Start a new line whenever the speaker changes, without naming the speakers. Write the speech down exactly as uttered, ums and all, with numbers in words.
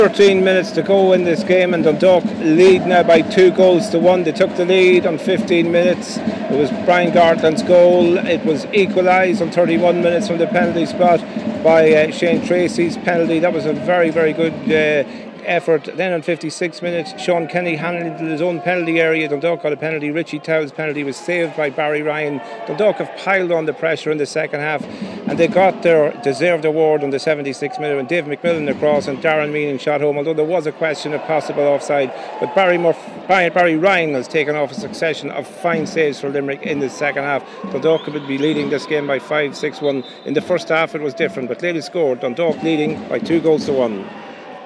thirteen minutes to go in this game, and Dundalk lead now by two goals to one. They took the lead on fifteen minutes. It was Brian Gartland's goal. It was equalised on thirty-one minutes from the penalty spot by uh, Shane Tracy's penalty. That was a very, very good uh, effort. Then on fifty-six minutes, Sean Kenny handled into his own penalty area. Dundalk got a penalty. Richie Towell's penalty was saved by Barry Ryan. Dundalk have piled on the pressure in the second half, and they got their deserved award on the seventy-sixth minute when Dave McMillan across and Darren Meaning shot home, although there was a question of possible offside. But Barry, Murph- Barry Ryan has taken off a succession of fine saves for Limerick in the second half. Dundalk could be leading this game by five six one. In the first half it was different, but Lady scored. Dundalk leading by two goals to one.